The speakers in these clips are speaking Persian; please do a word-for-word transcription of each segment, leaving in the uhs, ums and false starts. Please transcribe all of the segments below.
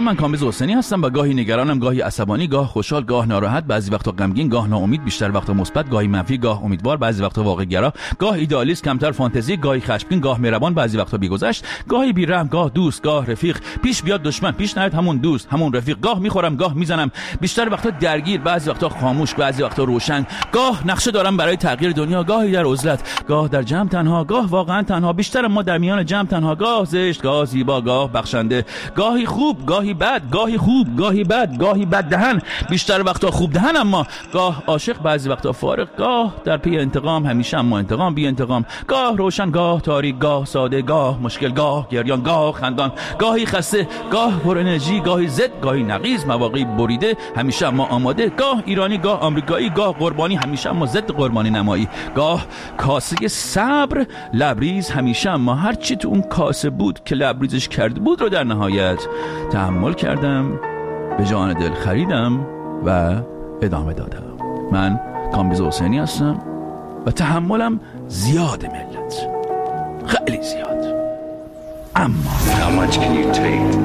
من کامبیز حسینی هستم و گاهی نگرانم، گاهی عصبانی، گاه خوشحال، گاه ناراحت، بعضی وقتا غمگین، گاه ناامید، بیشتر وقتا مثبت، گاهی منفی، گاه امیدوار، بعضی وقتا واقع‌گرا، گاه ایدئالیست، کمتر فانتزی، گاهی خشمگین، گاه مهربان، بعضی وقتا بی‌گذشت، گاهی بی‌رحم، گاه دوست، گاه رفیق، پیش بیاد دشمن، پیش نیاد همون دوست، همون رفیق، گاه میخورم، گاه میزنم، بیشتر وقتا درگیر، بعضی وقتا خاموش، بعضی وقتا روشن، گاه نقشه دارم برای تغییر دنیا، گاهی در عزلت، گاه در جمع تنها، گاه واقعا تنها، بیشتر ما در میان جمع تنها، گاه زشت، گاه زیبا، گاه بخشنده، گاهی خوب، گاهی بد، گاهی خوب، گاهی بد، گاهی بد دهن، بیشتر وقتا خوب دهن، اما گاه عاشق، بعضی وقتا فارغ، گاه در پی انتقام، همیشه اما انتقام بی انتقام، گاه روشن، گاه تاریک، گاه ساده، گاه مشکل، گاه گریان، گاه خندان، گاهی خسته، گاه پر انرژی، گاهی ضد، گاهی نقیض، مواقعی بریده، همیشه اما آماده، گاه ایرانی، گاه آمریکایی، گاه قربانی، همیشه اما ضد قربانی نمایی، گاه کاسه صبر، لبریز، همیشه اما هر چی تو اون کاسه بود که لبریزش کرده بود رو در نهایت تحمل کردم، به جان دل خریدم و ادامه دادم. من کامبیز حسینی هستم و تحملم زیاده ملت، خیلی زیاد. اما How much can you take?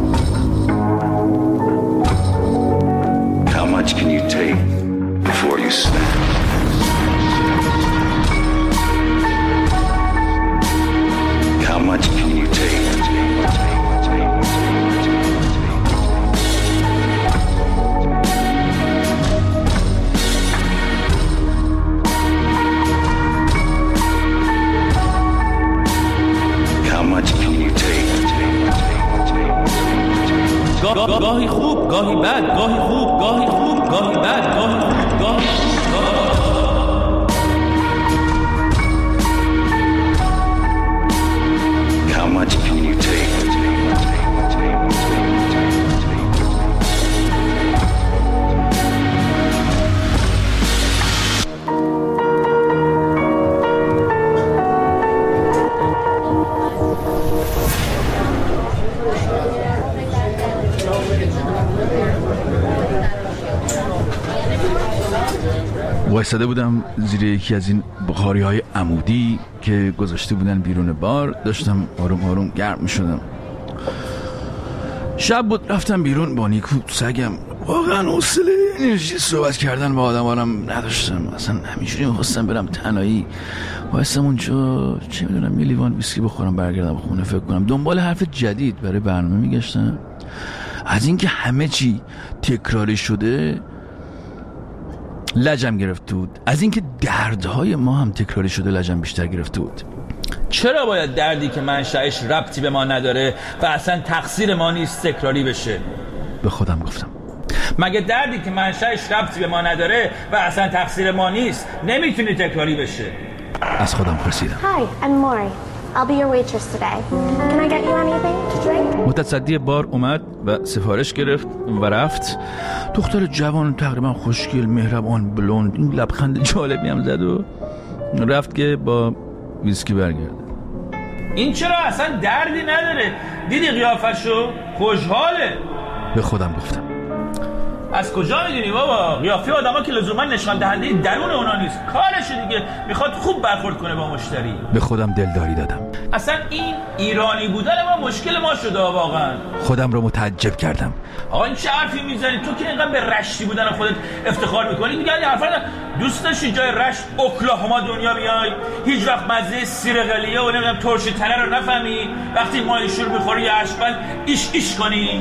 How much can you take before you snap? How much can you take? How much can you take? گاهی خوب، گاهی بد، گاهی خوب، گاهی خوب، گاهی بد، گاهی خوب، گاهی خوب. How much can you take? وایساده بودم زیر یکی از این بخاری های عمودی که گذاشته بودن بیرون بار، داشتم آروم آروم گرم می شدم. شب بود، رفتم بیرون با نیکو سگم. واقعا حوصله انرژی صحبت کردن با آدمارم نداشتم، اصلا همینجوری می‌خواستم برم تنهایی وایسم اونجا، چه میدونم، یه لیوان ویسکی بخورم برگردم خونه، فکر کنم دنبال حرف جدید برای برنامه میگشتم. از اینکه همه چی تکراری شده لجم گرفته بود، از اینکه دردهای ما هم تکراری شده لجم بیشتر گرفته بود. چرا باید دردی که منشأش ربطی به ما نداره و اصلا تقصیر ما نیست تکراری بشه؟ به خودم گفتم مگه دردی که منشأش ربطی به ما نداره و اصلا تقصیر ما نیست نمیتونی تکراری بشه؟ از خودم پرسیدم. Hi, I'm Maury. I'll be your waitress today. Can I get you anything to drink? متصدی بار اومد و سفارش گرفت و رفت. دختر جوان تقریبا خوشگل، مهربان، بلوند، این لبخند جالبی هم زد و رفت که با ویسکی برگرده. این چرا اصلا دردی نداره؟ دیدی قیافشو؟ خوشحاله. به خودم گفتم. از کجا میدونی بابا؟ قیافه آدما که لزوما نشان دهنده درون اونا نیست، کارشه دیگه، میخواد خوب برخورد کنه با مشتری. به خودم دلداری دادم. اصلا این ایرانی بودن ما مشکل ما شده واقعا. خودم رو متعجب کردم. آقا این چه حرفی میزنی؟ تو که اینقدر به رشتی بودن خودت افتخار میکنی، میگن این حرفا دوست داشتی جای رشت اوکلاهوما دنیا بیای، هیچ وقت مزه سیر قلیه و نمیدونم ترش تنه رو نفهمی، وقتی ماهی شور میخوری یه اشبل ایش ایش کنی.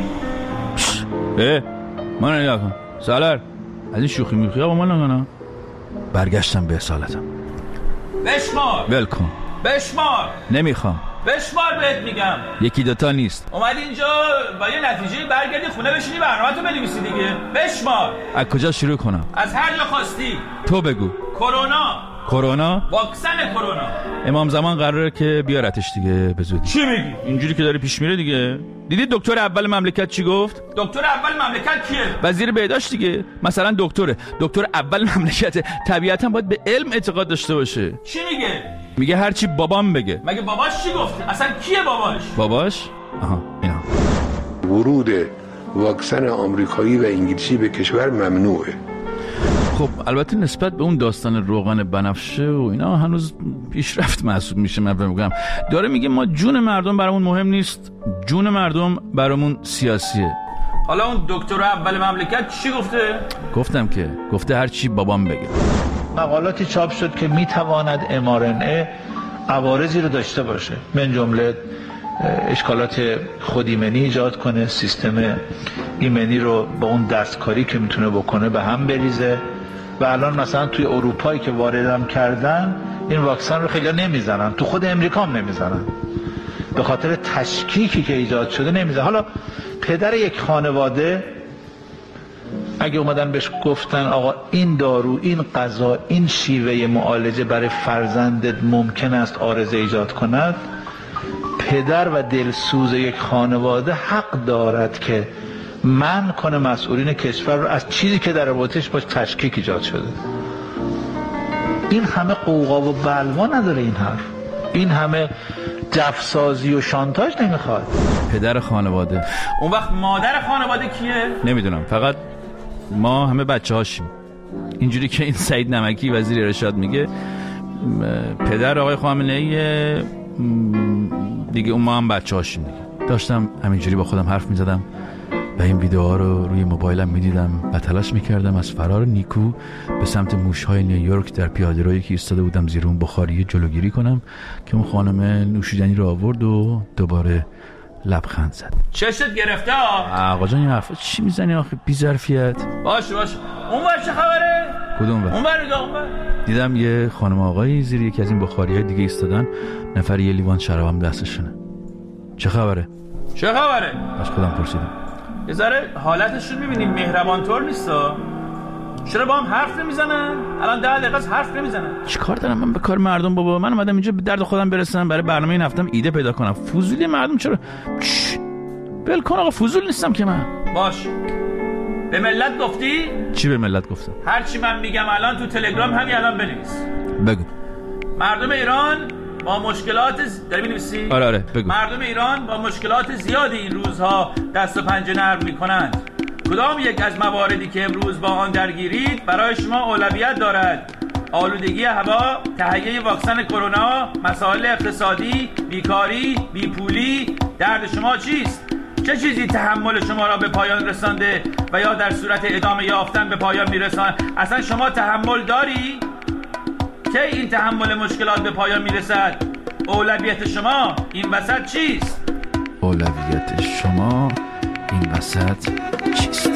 اه من نگاه کن سالار، از این شوخی میخوایی با من نگاه. برگشتم به اصالتم. بشمار. ولکن. بشمار. نمیخوام. بشمار بهت میگم. یکی دوتا نیست. اومدی اینجا با یه نتیجه برگردی خونه بشینی برنامه‌تو بنویسی دیگه. بشمار. از کجا شروع کنم؟ از هر جا خواستی. تو بگو. کرونا. کرونا؟ واکسن کرونا. امام زمان قراره که بیارتش دیگه به زودی. چی میگی؟ اینجوری که داره پیش میره دیگه. دیدی دکتر اول مملکت چی گفت؟ دکتر اول مملکت کیه؟ وزیر بهداشت دیگه. مثلا دکتره، دکتر اول مملکت، طبیعتا باید به علم اعتقاد داشته باشه. چی میگه؟ میگه هر چی بابام بگه. مگه باباش چی گفت؟ اصلا کیه باباش؟ باباش؟ آها اینا. ورود واکسن آمریکایی و انگلیسی به کشور ممنوعه. خب البته نسبت به اون داستان روغن بنفشه و اینا هنوز پیشرفت محسوب میشه. من فکر می‌کنم داره میگه ما جون مردم برامون مهم نیست، جون مردم برامون سیاسیه. حالا اون دکتر اول مملکت چی گفته؟ گفتم که گفته هر چی بابام بگه. مقالاتی چاپ شد که میتواند ام آر ان ای عوارضی رو داشته باشه، من جمله اشکالات خود ایمنی ایجاد کنه، سیستم ایمنی رو با اون دستکاری که میتونه بکنه به هم بریزه. و الان مثلا توی اروپایی که واردم کردن این واکسن رو خیلی نمیزنن، تو خود امریکا هم نمیزنن، به خاطر تشکیکی که ایجاد شده نمیزنن. حالا پدر یک خانواده اگه اومدن بهش گفتن آقا این دارو، این غذا، این شیوه معالجه برای فرزندت ممکن است عارضه ایجاد کند، پدر و دلسوز یک خانواده حق دارد که منع کنه مسئولین کشور رو از چیزی که در رابطش باش تشکیک ایجاد شده. این همه قوقا و بلوا نداره این حرف، این همه جفسازی و شانتاژ نمیخواد. پدر خانواده، اون وقت مادر خانواده کیه؟ نمیدونم، فقط ما همه بچه هاشیم. اینجوری که این سعید نمکی وزیر ارشاد میگه پدر آقای خامنه ای دیگه، اون ما هم بچه هاشیم دیگه. داشتم همینجوری با خودم حرف میزدم و این ویدیوها رو روی موبایلم میدیدم و تلاش میکردم از فرار نیکو به سمت موشهای نیویورک در پیاده‌رویی که ایستاده بودم زیر اون بخاری جلوگیری کنم که اون خانم نوشیدنی رو آورد و دوباره لبخند زد. چشت گرفته ها؟ آقا جان این حرفا چی میزنی آخه بی ظرفیت؟ باشه باشه. اون ور چه خبره؟ کدوم ور؟ اون ور نگاه اون ور. دیدم یه خانم آقایی زیر یکی از این بخاری‌های دیگه ایستادن، نفر یه لیوان شرابم دستشونه. چه خبره؟ چه خبره؟ از خودم پرسیدم. یه ذره حالتشون میبینیم مهربان طور نیستا؟ چرا با هم حرف نمیزنن؟ الان ده دقیقه از حرف نمیزنن. چی کار دارم من به کار مردم بابا؟ من اومدم اینجا به درد خودم برسم، برای برنامه این هفتم ایده پیدا کنم. فضولی مردم چرا؟ بل کن آقا، فضول نیستم که من. باش. به ملت گفتی؟ چی به ملت گفتم؟ هر چی من میگم الان تو تلگرام همین الان بنویس. بگو. مردم ایران با مشکلات ز... داری می‌نویسی؟ آره آره بگو. مردم ایران با مشکلات زیادی این روزها دست و پنجه نرم می‌کنند. کدام یک از مواردی که امروز با آن درگیرید برای شما اولویت دارد؟ آلودگی هوا، تهیه واکسن کرونا، مسائل اقتصادی، بیکاری، بیپولی، درد شما چیست؟ چه چیزی تحمل شما را به پایان رسانده و یا در صورت ادامه یافتن به پایان میرساند؟ اصلا شما تحمل داری؟ کی این تحمل مشکلات به پایان میرسد؟ اولویت شما این وسط چیست؟ اولویت شما این وسط چیست؟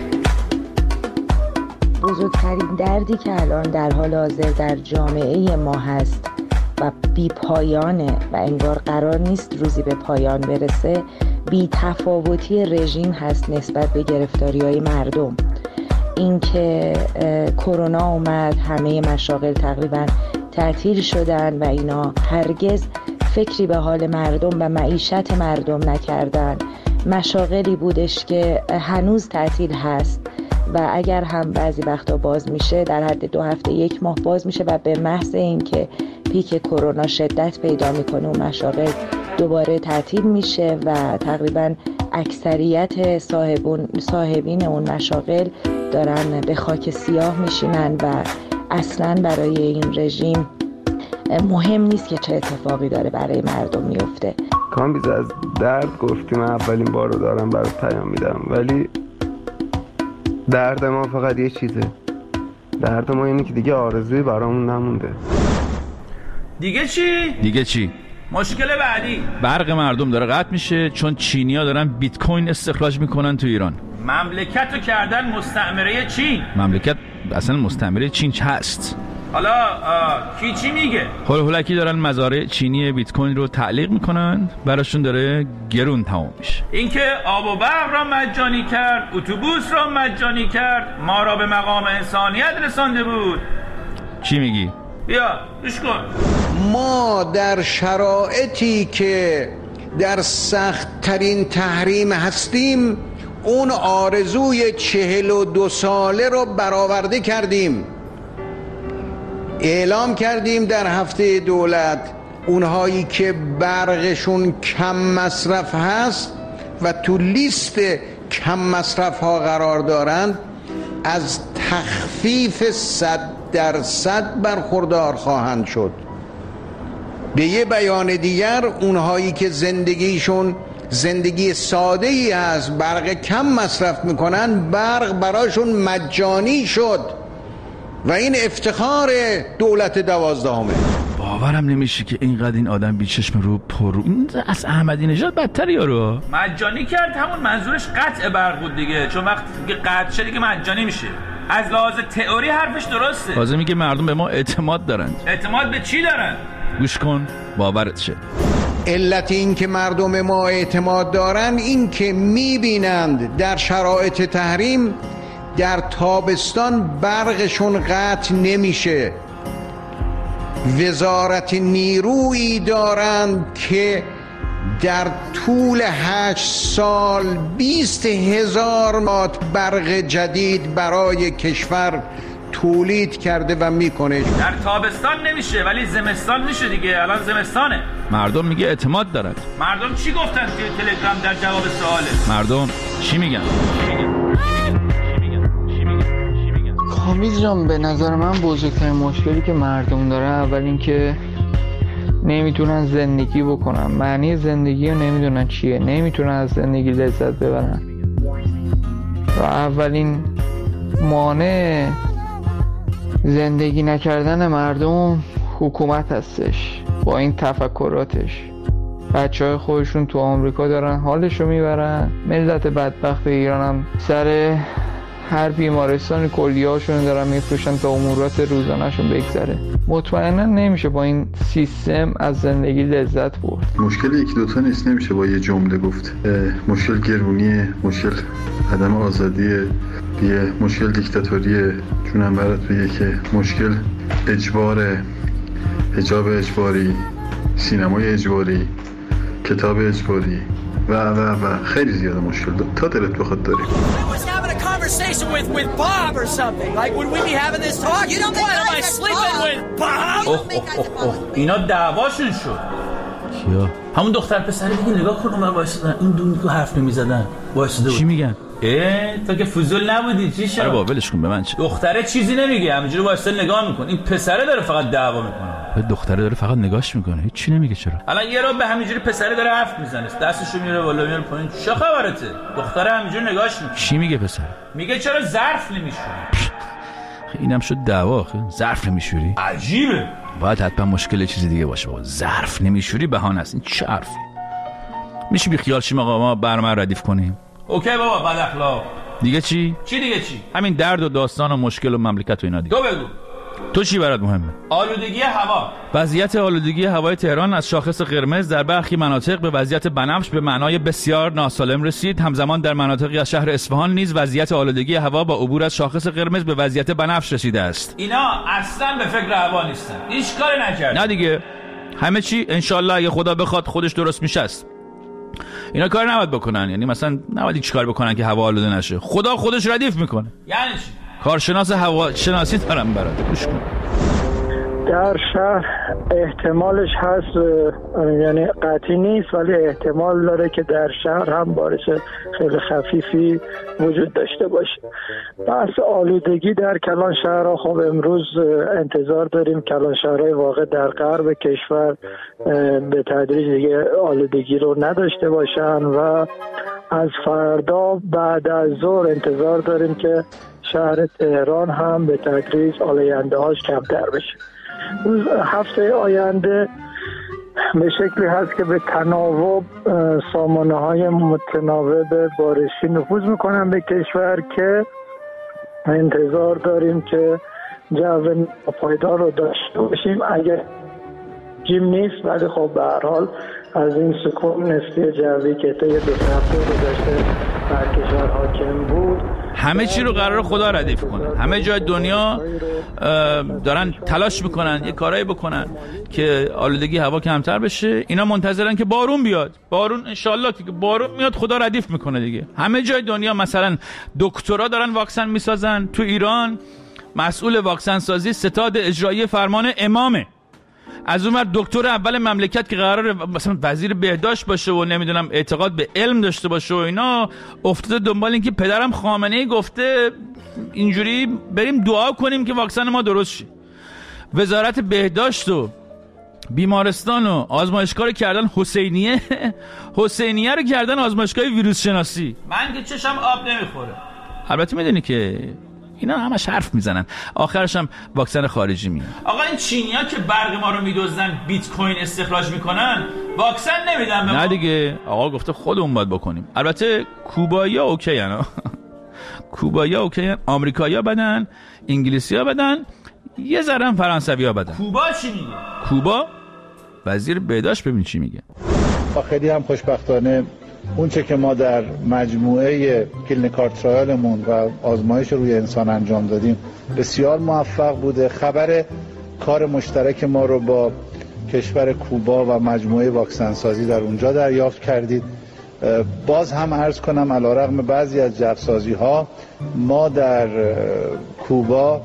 بزرگترین دردی که الان در حال حاضر در جامعه ما هست و بی پایانه و انگار قرار نیست روزی به پایان برسه، بی تفاوتی رژیم هست نسبت به گرفتاری‌های مردم. اینکه کرونا اومد، همه مشاغل تقریبا تعطیل شدن و اینا هرگز فکری به حال مردم و معیشت مردم نکردن. مشاغلی بودش که هنوز تعطیل هست و اگر هم بعضی وقتا باز میشه در حد دو هفته یک ماه باز میشه و به محض اینکه پیک کرونا شدت پیدا میکنه اون مشاغل دوباره تعطیل میشه و تقریبا اکثریت صاحبون صاحبین اون مشاغل دارن به خاک سیاه میشینن و اصلا برای این رژیم مهم نیست که چه اتفاقی داره برای مردم میفته. کامبیز از درد گفتی، من اولین بار رو دارم برات پیام میدم، ولی درد ما فقط یه چیزه. درد ما اینه که دیگه آرزویی برامون نمونده. دیگه چی؟ دیگه چی؟ مشکل بعدی برق مردم داره قطع میشه چون چینی‌ها دارن بیت کوین استخراج میکنن تو ایران. مملکت رو کردن مستعمره چین. مملکت اصلا مستعمره چین هست. حالا کی چی میگه؟ هول هولکی دارن مزارع چینی بیت کوین رو تعلیق میکنن، براشون داره گرون تمام میشه. اینکه آب و برق را مجانی کرد، اتوبوس را مجانی کرد، ما را به مقام انسانیت رسانده بود. چی میگی؟ بیا گوش کن. ما در شرایطی که در سخت ترین تحریم هستیم اون آرزوی چهل و دو ساله رو برآورده کردیم. اعلام کردیم در هفته دولت اونهایی که برقشون کم مصرف هست و تو لیست کم مصرف ها قرار دارند از تخفیف صد درصد برخوردار خواهند شد. به یه بیان دیگر اونهایی که زندگیشون زندگی ساده ای هست، برق کم مصرف میکنن، برق براشون مجانی شد و این افتخار دولت دوازدهمه. باورم نمیشه که اینقدر این آدم بی چشم رو پرو، این از احمدی نژاد بدتر یارو. مجانی کرد، همون منظورش قطع برق بود دیگه، چون وقتی که قطع شد دیگه مجانی میشه. از لحاظ تئوری حرفش درسته. تازه میگه مردم به ما اعتماد دارن. اعتماد به چی دارن؟ گوش کن باورت شه. علت این که مردم ما اعتماد دارن این که میبینند در شرایط تحریم در تابستان برقشون قطع نمیشه. وزارت نیرویی دارند که در طول هشت سال بیست هزار مات برق جدید برای کشور تولید کرده و میکنه. در تابستان نمیشه ولی زمستان میشه دیگه. الان زمستانه. مردم میگه اعتماد دارد. مردم چی گفتن توی تلگرام در جواب سواله؟ مردم چی میگن؟ کامیز جان، به نظر من بزرگترین مشکلی که مردم داره اول این که نمیتونن زندگی بکنن، معنی زندگی رو نمیدونن چیه، نمیتونن از زندگی لذت ببرن و اولین مانع زندگی نکردن مردم حکومت هستش با این تفکراتش. بچه های خودشون تو آمریکا دارن حالشو میبرن، ملت بدبخت ایران هم سر هر بیمارستان کلیه‌هاشون دارن میفروشن تا امورات روزانه‌شون بگذره. مطمئنا نمیشه با این سیستم از زندگی لذت برد. مشکل یکی دوتا نیست، نمیشه با یه جمله گفت. مشکل گرونیه، مشکل عدم آزادیه، یه مشکل دیکتاتوریه. چونم برات بگه که مشکل اجباره، حجاب اجباری، سینمای اجباری، کتاب اجباری و و و خیلی زیاده مشکل داره تا دلت بخواد داری. Conversation with with Bob or something. Like would we be having this talk? You don't think am I sleeping with Bob? اوه اوه اوه اینا دعواشون شد. کیا؟ همون دختر پسری دیگه نگاه کن اونم وایسادن. این دو تا حرف نمیزدن. وایساده بود. چی میگن؟ اه تو که فضول نبودی چی شد؟ آره با ولش کن به من چه؟ دختره چیزی نمیگه، همینجوری وایساده نگاه میکنه. این پسره داره فقط دعوا میکنه. به دختره داره فقط نگاش میکنه، هیچ چی نمیگه. چرا؟ الان یه رو به همینجوری پسره داره حرف میزنه، دستشو میاره بالا میاره پایین. چه خبرته؟ دختره همینجوری نگاش میکنه. چی میگه پسر؟ میگه چرا ظرف نمیشوری؟ اینم شد دعوا. ظرف نمیشوری؟ عجیبه. باید حتما مشکل چیزی دیگه باشه. بابا ظرف نمیشوری بهانه است. این چه حرفی؟ میشه بی خیال شیم آقا ما برنامه ردیف کنیم؟ اوکی بابا بد اخلاق. دیگه چی؟ چی دیگه چی؟ همین درد و داستان و مشکل و مملکت و اینا دیگه. تو بگو. تو چی برات مهمه؟ آلودگی هوا. وضعیت آلودگی هوای تهران از شاخص قرمز در برخی مناطق به وضعیت بنفش به معنای بسیار ناسالم رسید. همزمان در مناطقی از شهر اصفهان نیز وضعیت آلودگی هوا با عبور از شاخص قرمز به وضعیت بنفش رسیده است. اینا اصلا به فکر هوا نیستن. هیچ کاری نکردن. نه دیگه. همه چی انشالله اگه خدا بخواد خودش درست میشه است. اینا کار نباید بکنن، یعنی مثلا نباید هیچ کار بکنن که هوا آلوده نشه. خدا خودش ردیف میکنه. یعنی چی؟ کارشناس هوا شناسی دارم برات، گوش کن. در شهر احتمالش هست، یعنی قطعی نیست ولی احتمال داره که در شهر هم بارش خیلی خفیفی وجود داشته باشه. بحث آلودگی در کلان شهرها، خب امروز انتظار داریم کلان شهرهای واقع در غرب کشور به تدریج دیگه آلودگی رو نداشته باشن و از فردا بعد از ظهر انتظار داریم که شهر تهران هم به تدریج آلاینده هاش کمتر بشه. روز هفته آینده به شکلی هست که به تناوب سامانه های متناوب بارشی نفوذ میکنن به کشور که انتظار داریم که جو پایدار رو داشته باشیم. اگر جیم نیست ولی خب به هر حال از این سکون نسبی جوی که تا یه دو هفته گذشته بر کشور حاکم بود، همه چی رو قرار خدا ردیف کنه. همه جای دنیا دارن تلاش میکنن یه کارایی بکنن که آلودگی هوا کمتر بشه. اینا منتظرن که بارون بیاد. بارون انشالله که بارون میاد خدا ردیف میکنه دیگه. همه جای دنیا مثلا دکترا دارن واکسن میسازن. تو ایران مسئول واکسن سازی ستاد اجرایی فرمان امامه. از اون ور دکتر اول مملکت که قراره مثلا وزیر بهداشت باشه و نمیدونم اعتقاد به علم داشته باشه و اینا، افتاده دنبال این که پدرم خامنه‌ای گفته اینجوری بریم دعا کنیم که واکسن ما درست شه. وزارت بهداشت و بیمارستان و آزمایشگاه رو کردن حسینیه، حسینیه رو کردن آزمایشگاه ویروس شناسی. من که چشم آب نمیخوره. البته میدونی که اینا همش حرف میزنن، آخرش هم واکسن خارجی میاد. آقا این چینی‌ها که برق ما رو میدزدن بیت کوین استخراج میکنن، واکسن نمیدن به ما. نه دیگه، آقا گفته خودمون باید بکنیم. البته کوبایی‌ها اوکی ان. کوبایی‌ها اوکی ان، آمریکایی‌ها بدن، انگلیسی‌ها بدن، یه ذره هم فرانسوی‌ها بدن. کوبا چی میگه؟ کوبا وزیر بهداشت ببین چی میگه. خیلی هم خوشبختانه اون چه که ما در مجموعه کلینیکال ترایلمون و آزمایش روی انسان انجام دادیم بسیار موفق بوده. خبر کار مشترک ما رو با کشور کوبا و مجموعه واکسن سازی در اونجا دریافت کردید. باز هم عرض کنم علیرغم بعضی از جعبه‌سازی ها ما در کوبا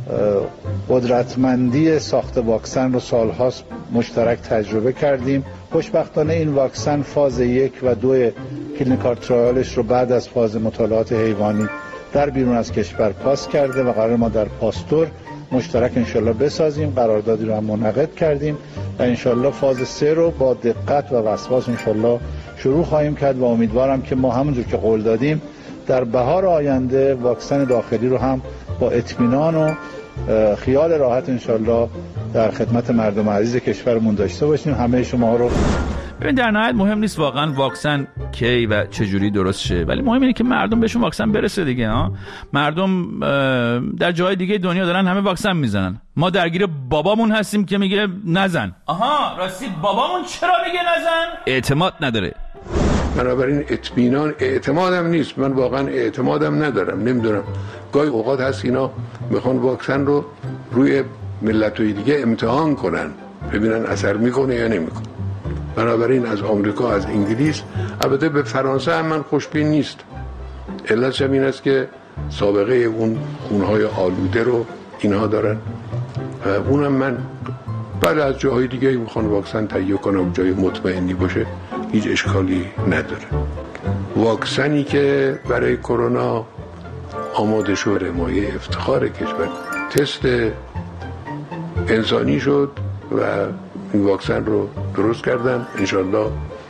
قدرتمندی ساخت واکسن رو سالهاست مشترک تجربه کردیم. خوشبختانه این واکسن فاز یک و دو کلینیکال ترایلش رو بعد از فاز مطالعات حیوانی در بیرون از کشور پاس کرده و قرار ما در پاستور مشترک انشالله بسازیم. قراردادی رو هم منعقد کردیم و انشالله فاز سه رو با دقت و وسواس انشالله شروع خواهیم کرد و امیدوارم که ما همونجور که قول دادیم در بهار آینده واکسن داخلی رو هم با اطمینان و خیال راحت انشالله در خدمت مردم عزیز کشورمون داشته باشیم. همه شما رو ببین، در نهایت مهم نیست واقعا واکسن کی و چجوری درست شه، ولی مهم اینه که مردم بهشون واکسن برسه دیگه. ها مردم در جای دیگه دنیا دارن همه واکسن میزنن، ما درگیر بابامون هستیم که میگه نزن. آها راستی بابامون چرا میگه نزن؟ اعتماد نداره. بنابراین اطمینان اعتمادم نیست، من واقعا اعتمادم ندارم. نمیدونم گاهی اوقات هست اینا میخوان واکسن رو روی ملت‌های دیگه امتحان کنن ببینن اثر میکنه یا نمیکنه. بنابراین از آمریکا، از انگلیس، البته به فرانسه هم من خوشبین نیست. علتش هم این است که سابقه اون خونهای آلوده رو اینها دارن و اونم من بعد از جاهای دیگه میخوان واکسن تهیه کنم جای مطمئنی باشه هیچ اشکالی نداره. واکسنی که برای کرونا آماده شده مایه افتخار کشور تست انسانی شد و این واکسن رو درست کردن. انشالله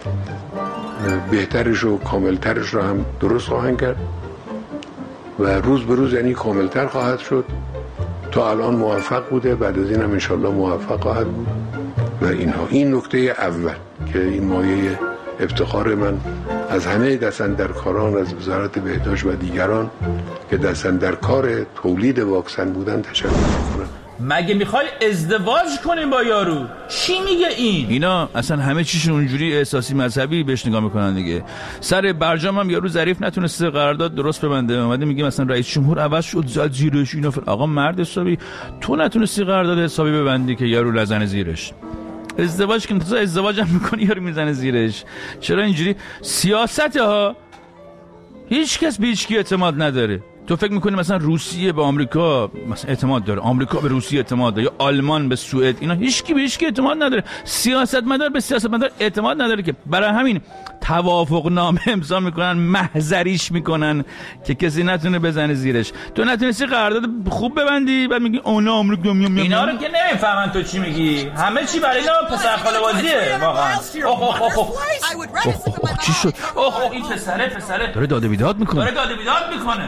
بهترش و کاملترش رو هم درست خواهند کرد و روز به روز یعنی کاملتر خواهد شد. تا الان موفق بوده، بعد از این هم انشالله موفق خواهد بود و اینها. این نکته اول که این مایه افتخار من از همه دستاندرکاران از وزارت بهداشت و دیگران که دستاندرکار تولید واکسن بودن تشکر می‌کنم. مگه میخوای ازدواج کنیم با یارو؟ چی میگه این؟ اینا اصلا همه چیشون اونجوری احساسی مذهبی بهش نگاه میکنن دیگه. سر برجام هم یارو ظریف نتونسته قرارداد درست ببنده، اومده میگه مثلا رئیس جمهور عوض شد زد زیرش اینا. آقا مرد حسابی تو نتونستی قرارداد حسابی ببندی که یارو لزنه زیرش. ازدواج که تو ازدواج هم میکنی یارو میزنه زیرش. چرا اینجوری سیاست ها؟ هیچ کس به هیچ کی اعتماد نداره. تو فکر میکنی مثلا روسیه به آمریکا مثلا اعتماد داره، آمریکا به روسیه اعتماد داره، یا آلمان به سوئد؟ اینا هیچکی به هیچکی اعتماد نداره. سیاستمدار به سیاستمدار اعتماد نداره که برای همین توافق نامه امضا میکنن، محضریش میکنن که کسی نتونه بزنه زیرش. تو نتونستی قرارداد خوب ببندی بعد میگی اونا آمریکا میام. اینا رو که نمیفهمن تو چی میگی. همه چی برای اینا پسر خاله بازیه واقعا. اوه اوه اوه چی شد؟ اوه این پسره پسره داره داد و بیداد میکنه. داره داد و بیداد میکنه.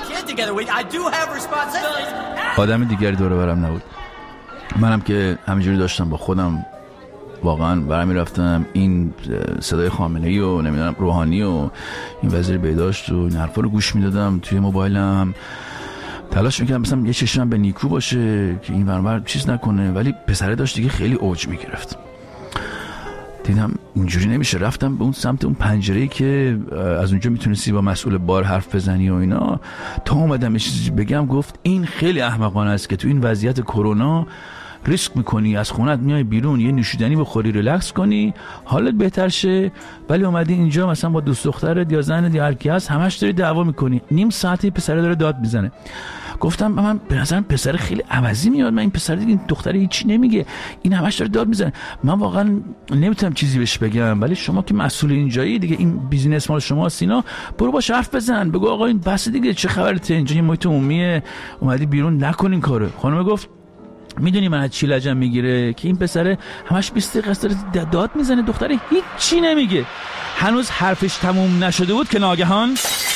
آدم دیگری دوره برم نبود. منم که همینجوری داشتم با خودم واقعا برمی رفتم این صدای خامنه‌ای و نمیدونم روحانی و این وزیر بهداشت و این حرفا رو گوش میدادم توی موبایلم. تلاش میکردم مثلا یه چشمم به نیکو باشه که این برنامه چیز نکنه، ولی پسره داشت دیگه خیلی اوج میگرفت. دیدم اینجوری نمیشه، رفتم به اون سمت اون پنجره‌ای که از اونجا میتونستی با مسئول بار حرف بزنی و اینا. تا اومدم یه چیزی بگم گفت این خیلی احمقانه است که تو این وضعیت کرونا ریسک میکنی از خونت میای بیرون یه نوشیدنی بخوری ریلکس کنی حالت بهتر شه، ولی اومدی اینجا مثلا با دوست دخترت یا زنت یا هر کی هست همش داری دعوا میکنی. نیم ساعتی پسر داره داد میزنه. گفتم من به نظرم پسر خیلی عوضی میاد، من این پسر دیگه این دختره هیچی نمیگه، این همش داره داد میزنه. من واقعا نمیتونم چیزی بهش بگم، ولی شما که مسئول اینجایی دیگه، این بیزینس مال شما سینا، برو باش حرف بزن، بگو آقا این بس دیگه، چه خبرته، اینجا یه محیط عمومیه، اومدی بیرون نکنین کارو. خانم گفت میدونی من از چی لجم میگیره؟ که این پسره همش بیست دقیقه است داره داد میزنه، دختره هیچ چی نمیگه. هنوز حرفش تموم نشده بود که ناگهان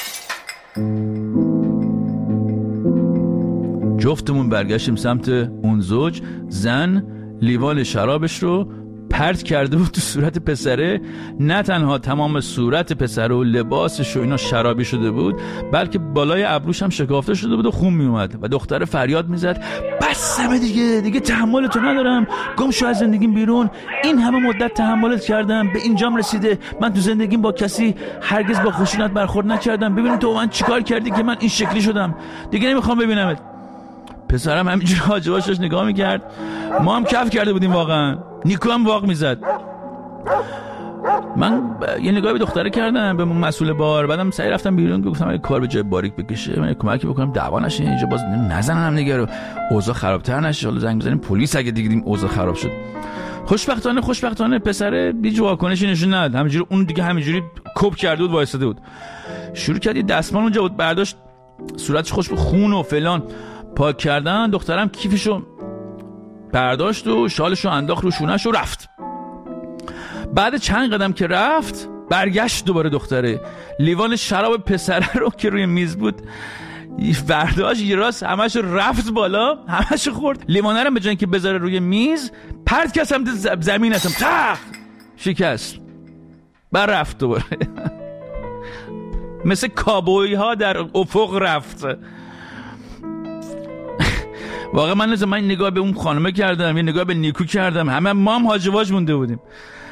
جفتمون برگشتیم سمت اون زوج. زن لیوان شرابش رو پرت کرده بود تو صورت پسره. نه تنها تمام صورت پسره و لباسش و اینا شرابی شده بود، بلکه بالای ابروش هم شکافته شده بود و خون می اومد و دختر فریاد میزد بسمه دیگه، دیگه تحملتو ندارم، گم شو از زندگیم بیرون، این همه مدت تحملت کردم، به اینجام رسیده، من تو زندگیم با کسی هرگز با خشونت برخورد نکردم، ببین تو من چیکار کردی که من این شکلی شدم، دیگه نمیخوام ببینمت. پسرم همینجوری حاجباشش نگاه میکرد. ما هم کف کرده بودیم واقعا. نیکو هم واق میزد. من یه نگاهی به دختره کردم، به مسئول بار، بعدم سعی رفتم بیرون، گفتم اگه کار به جای باریک بکشه من کمکی بکنم دعوا نشه اینجا، باز نزنن هم دیگه رو، اوضاع خرابتر نشه، حالا زنگ بزنیم پلیس اگه دیدیم اوضاع خراب شد. خوشبختانه خوشبختانه پسر هیچ واکنشی نشون نداد. همینجوری اون دیگه همینجوری کپ کرده بود، وایساده بود. شروع کرد یه دستمال اونجا بود، برداشت صورتش خوش به خون و فلان پاک کردن. دخترم کیفشو برداشت و شالشو انداخت رو شونه‌ش و رفت. بعد چند قدم که رفت برگشت دوباره دختره، لیوان شراب پسره رو که روی میز بود برداشت یه راست همش رفت بالا، همش خورد. لیوانه رو به جای اینکه بذاره روی میز پرت کرد سمت زمین، اصلا تخ شکست. بعد رفت دوباره مثل کابوی ها در افق رفت. واقعا من نزد من نگاه به اون خانمه کردم، یه نگاه به نیکو کردم، همه ما هم حاجواج مونده بودیم.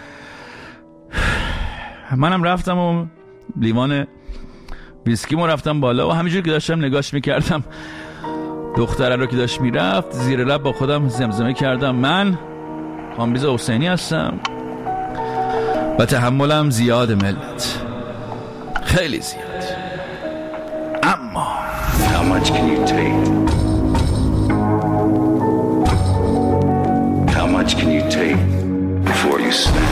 منم رفتم و لیوان ویسکیمو رفتم بالا و همینجوری که داشتم نگاش میکردم دختره رو که داشت میرفت، زیر لب با خودم زمزمه کردم من کامبیز حسینی هستم و تحملم زیاد ملت، خیلی زیاد. اما How much can you take? How much can you take before you snap?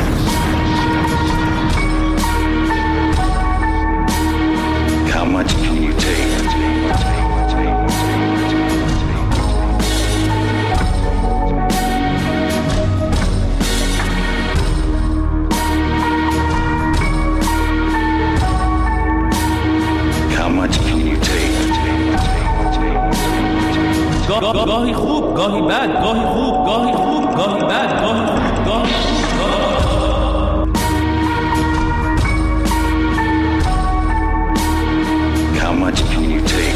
How much can you take? How much can you take? گاهی خوب، گاهی بد، گاهی خوب، گاهی خوب، گاهی بد، گاهی خوب، گاهی خوب. How much can you take?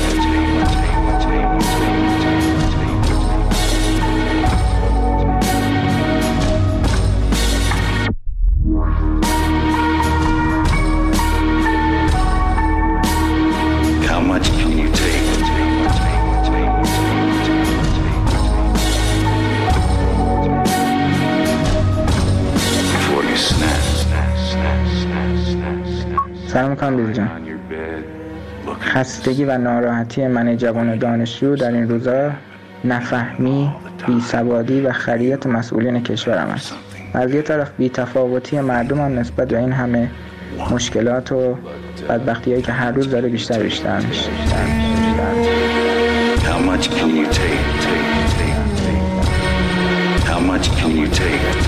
How much can you take? Before you snap. سلام کامبیز جان. خستگی و ناراحتی من جوان دانشجو در این روزا نفهمی، بیسوادی و خریت مسئولین کشورم است. از یه طرف بی‌تفاوتی مردم هم نسبت به این همه مشکلات و بدبختی‌هایی که هر روز داره بیشتر بیشتر میشه. How much can you take? How much can you take?